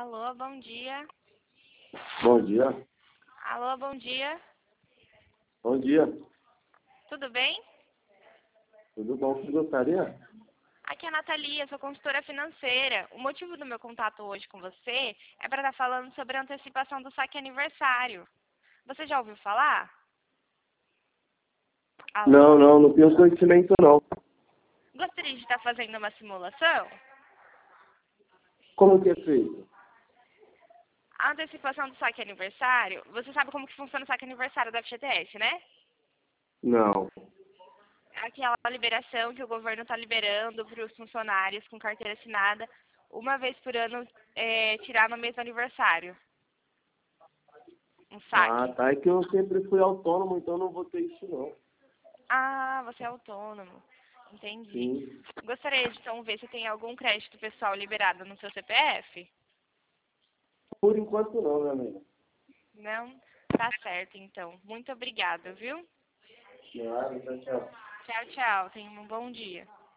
Alô, bom dia. Bom dia. Alô, bom dia. Bom dia. Tudo bem? Tudo bom? Você gostaria? Aqui é a Nathalie, eu sou consultora financeira. O motivo do meu contato hoje com você é para estar falando sobre a antecipação do saque aniversário. Você já ouviu falar? Alô? Não tenho conhecimento não. Gostaria de estar fazendo uma simulação? Como que é feito? A antecipação do saque aniversário, você sabe como que funciona o saque aniversário da FGTS, né? Não. É aquela liberação que o governo está liberando para os funcionários com carteira assinada, uma vez por ano, tirar no mesmo aniversário. Um Ah, saque. tá. É que eu sempre fui autônomo, então não vou ter isso não. Ah, você é autônomo. Entendi. Sim. Gostaria de então ver se tem algum crédito pessoal liberado no seu CPF? Por enquanto não, meu amigo. Não? Tá certo, então. Muito obrigada, viu? Claro, tchau, tchau. Tchau, tchau. Tenha um bom dia.